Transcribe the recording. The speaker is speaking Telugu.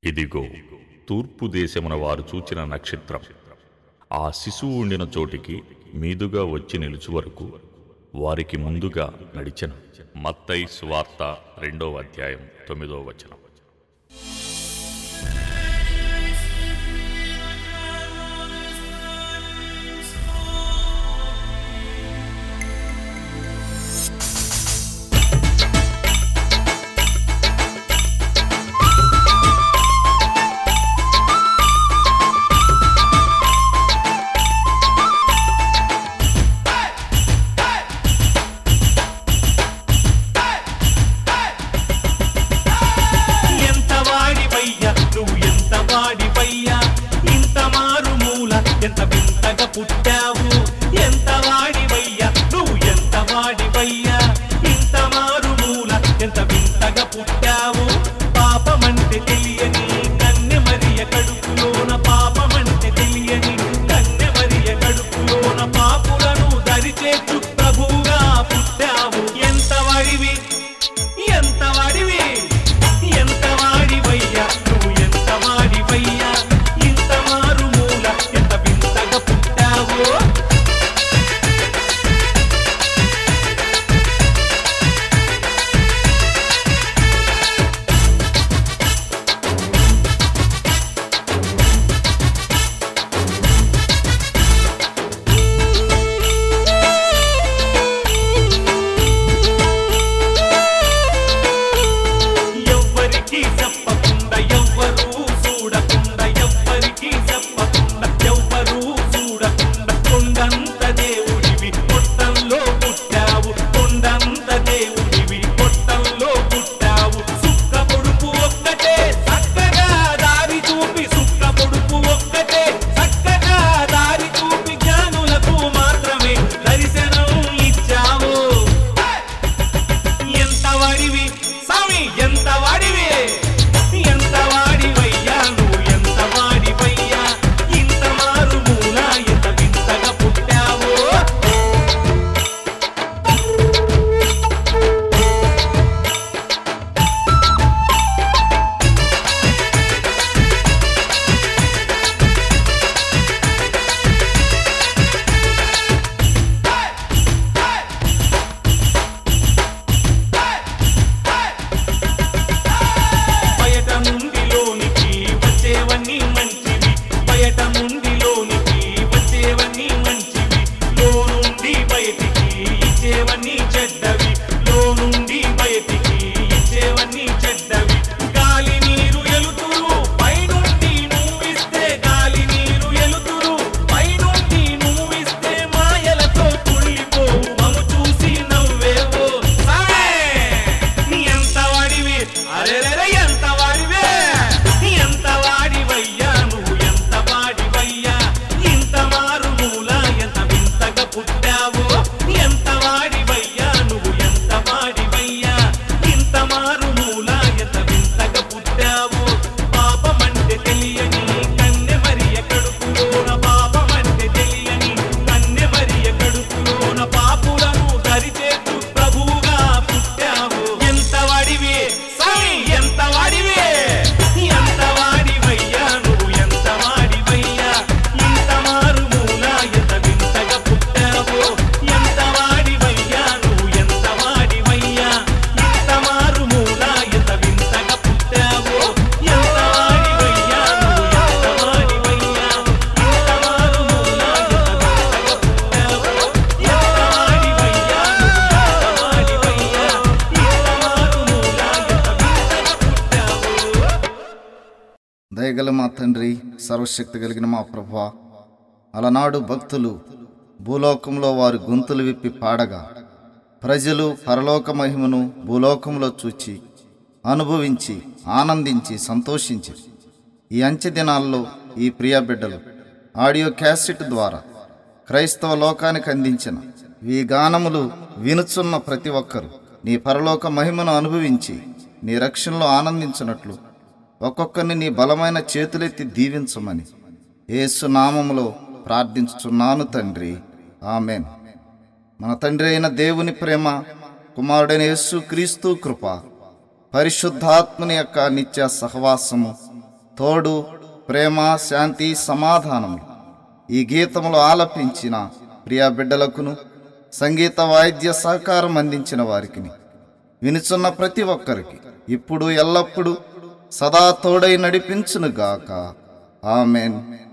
ఇదిగో తూర్పు దేశమున వారు చూచిన నక్షత్రం. ఆ శిశువు ఉండిన చోటికి మీదుగా వచ్చి నిలుచు వరకు వారికి ముందుగా నడిచెను. మత్తయి సువార్త 2వ అధ్యాయం 9వ వచనం. ఎంత వింతగా పుట్టావు, ఎంత వాడివయ్యా నువ్వు, ఎంత వాడివయ్యా ఇంత మారుమూల, ఎంత వింతగా పుట్టావు. పాపమంటే తెలియని కన్నె మరియ కడుపులోన, పాపమంటే తెలియని కన్నె మరియ కడుపులోన పాపులను దరిచేర్చు ప్రభువుగా పుట్టావు. ఎంత వాడివి, ఎంత వాడివి, ఎంత వాడివయ్యా నువ్వు, ఎంత వాడివయ్యా ఇంత మారుమూల, ఎంత వింతగా పుట్టావు. ఎవ్వరికీ చెప్పకుండా, ఎవ్వరూ చూడకుండా, ఎవ్వరికీ చెప్పకుండా, ఎవ్వరూ చూడకుండా కొండంత దేవుడివి పొట్టంలో పుట్టావు, కొండంత దేవుడివి పొట్టంలో పుట్టావు. సుక్క పొడుపు ఒక్కటే చక్కగా దారి చూపి, సుక్క పొడుపు ఒక్కటే చక్కగా దారి చూపి జ్ఞానులకు మాత్రమే దర్శనం ఇచ్చావు. ఎంత వాడివి స్వామి, ఎంత వాడివి, ఎంత వాడివయ్యా నువ్వు, ఎంత వాడివయ్యా ఇంత మారుమూల, ఎంత వింతగా పుట్టావు. బయట నుండి లోనికి వచ్చేవన్నీ మంచివి, బయట నుండి లోనికి వచ్చేవన్నీ మంచివి, లో నుండి బయటికి ఇచ్చేవన్నీ చెడ్డవి, లో నుండి బయటికి ఇచ్చేవన్నీ చెడ్డవి. గాలి నీరు ఎలుతురు పైనుండి నువ్విస్తే, గాలి నీరు ఎలుతురు పైనుండి నువ్విస్తే మాయలతో కుళ్ళిపోవు, మము చూసి నవ్వేవో. సామే ఎంత వాడివి, అరెరెరె ఎంత వాడివే, ఎంత వాడివయ్యా నువ్వు, ఎంత వాడివయ్యా ఇంత మారుమూల, ఎంత వింతగా పుట్టావు. ఎంత వాడివయ్యా నువ్వు, ఎంత వాడివయ్యా ఇంత మారుమూల, ఎంత వింతగా పుట్టావు. పాపమంటే తెలియని కన్నె మరియ కడుపులోన, పాపమంటే తెలియని కన్నె మరియ కడుపులోన పాపులను దరిచేర్చు ప్రభువుగా పుట్టావు. ఎంత వాడివి స్వామి, ఎంత వాడివి, ఎంత వాడివయ్యా నువ్వు, ఎంత వాడివయ్యా ఇంత మారుమూల, ఎంత వింతగా పుట్టావు. ఎంత వాడివయ్యా నువ్వు, ఎంత వాడివయ్యా ఇంత మారుమూల, ఎంత వింతగా పుట్టావు. ఎంత వాడివయ్యా నువ్వు, ఎంత వాడివయ్యా ఇంత మారుమూల, ఎంత వింతగా పుట్టావు. ఎంత వాడివయ్యా నువ్వు, ఎంత వాడివయ్యా ఇంత మారుమూల, ఎంత వింతగా పుట్టావు. దయగల మా తండ్రి, సర్వశక్తి కలిగిన మా ప్రభువా, అలనాడు భక్తులు భూలోకంలో వారి గొంతులు విప్పి పాడగా ప్రజలు పరలోక మహిమను భూలోకంలో చూచి అనుభవించి ఆనందించి సంతోషించి, ఈ అంచె దినాల్లో ఈ ప్రియ బిడ్డలు ఆడియో క్యాసెట్ ద్వారా క్రైస్తవ లోకానికి అందించిన ఈ గానములు వినుచున్న ప్రతి ఒక్కరూ నీ పరలోక మహిమను అనుభవించి నీ రక్షణలో ఆనందించినట్లు ఒక్కొక్కరిని నీ బలమైన చేతులెత్తి దీవించమని యేసు నామములో ప్రార్థించుచున్నాను తండ్రి, ఆమేన్. మన తండ్రి అయిన దేవుని ప్రేమ, కుమారుడైన యేసు క్రీస్తు కృప, పరిశుద్ధాత్మని యొక్క నిత్య సహవాసము తోడు, ప్రేమ, శాంతి, సమాధానములు ఈ గీతములు ఆలపించిన ప్రియా బిడ్డలకును, సంగీత వాయిద్య సహకారం అందించిన వారికి, వినుచున్న ప్రతి ఒక్కరికి ఇప్పుడు ఎల్లప్పుడూ సదా తోడై నడిపించునుగాక. ఆమెన్.